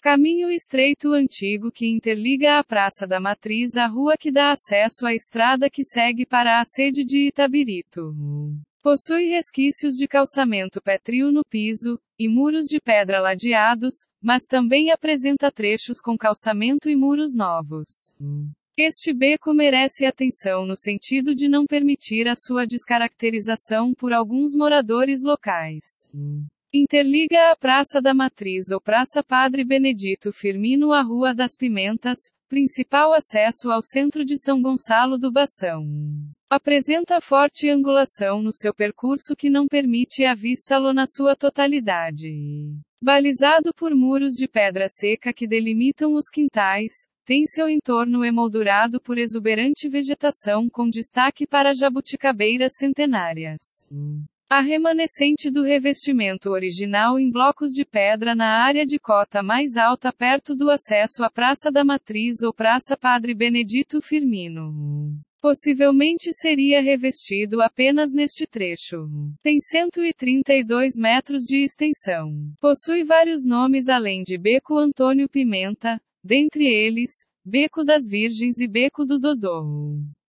Caminho estreito antigo que interliga a Praça da Matriz à rua que dá acesso à estrada que segue para a sede de Itabirito. Possui resquícios de calçamento pétreo no piso, e muros de pedra ladeados, mas também apresenta trechos com calçamento e muros novos. Este beco merece atenção no sentido de não permitir a sua descaracterização por alguns moradores locais. Interliga a Praça da Matriz ou Praça Padre Benedito Firmino à Rua das Pimentas, principal acesso ao centro de São Gonçalo do Bação. Apresenta forte angulação no seu percurso que não permite avistá-lo na sua totalidade. Balizado por muros de pedra seca que delimitam os quintais, tem seu entorno emoldurado por exuberante vegetação com destaque para jabuticabeiras centenárias. A remanescente do revestimento original em blocos de pedra na área de cota mais alta perto do acesso à Praça da Matriz ou Praça Padre Benedito Firmino. Possivelmente seria revestido apenas neste trecho. Tem 132 metros de extensão. Possui vários nomes além de Beco Antônio Pimenta, dentre eles, Beco das Virgens e Beco do Dodô.